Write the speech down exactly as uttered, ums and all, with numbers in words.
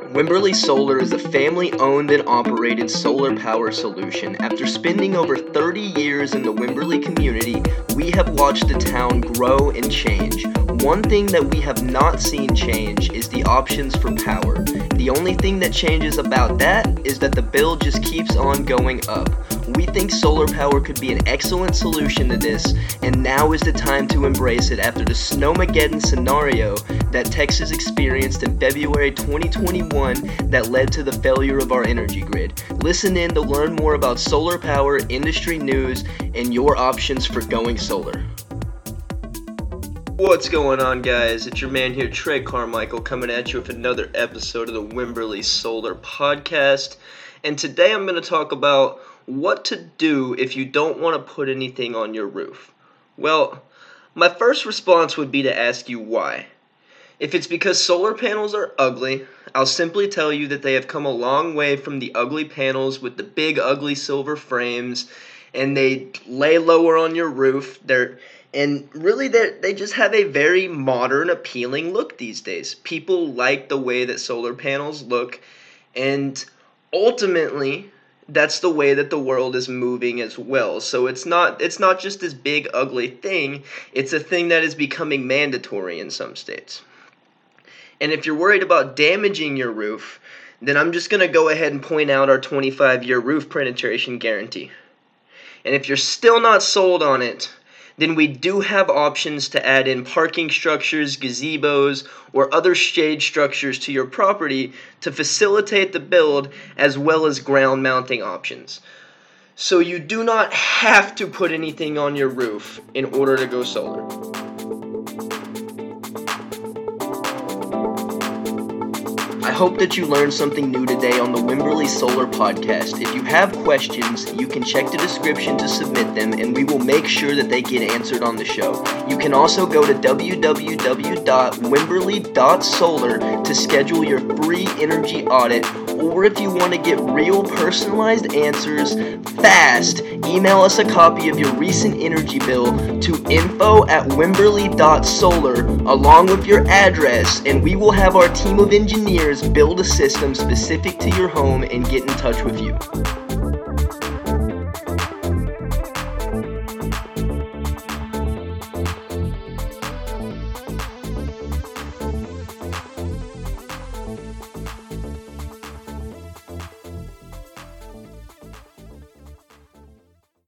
Wimberley Solar is a family-owned and operated solar power solution. After spending over thirty years in the Wimberley community, we have watched the town grow and change. One thing that we have not seen change is the options for power. The only thing that changes about that is that the bill just keeps on going up. We think solar power could be an excellent solution to this, and now is the time to embrace it after the Snowmageddon scenario that Texas experienced in February twenty twenty-one that led to the failure of our energy grid. Listen in to learn more about solar power, industry news, and your options for going solar. What's going on, guys? It's your man here, Trey Carmichael, coming at you with another episode of the Wimberley Solar Podcast. And today I'm going to talk about what to do if you don't want to put anything on your roof. Well, my first response would be to ask you why. If it's because solar panels are ugly, I'll simply tell you that they have come a long way from the ugly panels with the big ugly silver frames, and they lay lower on your roof. They're and really they they just have a very modern, appealing look these days. People like the way that solar panels look, and ultimately that's the way that the world is moving as well. So it's not it's not just this big ugly thing, it's a thing that is becoming mandatory in some states. And if you're worried about damaging your roof, then I'm just going to go ahead and point out our twenty-five year roof penetration guarantee. And if you're still not sold on it, then we do have options to add in parking structures, gazebos, or other shade structures to your property to facilitate the build, as well as ground mounting options. So you do not have to put anything on your roof in order to go solar. I hope that you learned something new today on the Wimberley Solar Podcast. If you have questions, you can check the description to submit them, and we will make sure that they get answered on the show. You can also go to w w w dot wimberley dot solar to schedule your free energy audit, or if you want to get real personalized answers fast, email us a copy of your recent energy bill to info at wimberley dot solar along with your address, and we will have our team of engineers build a system specific to your home and get in touch with you.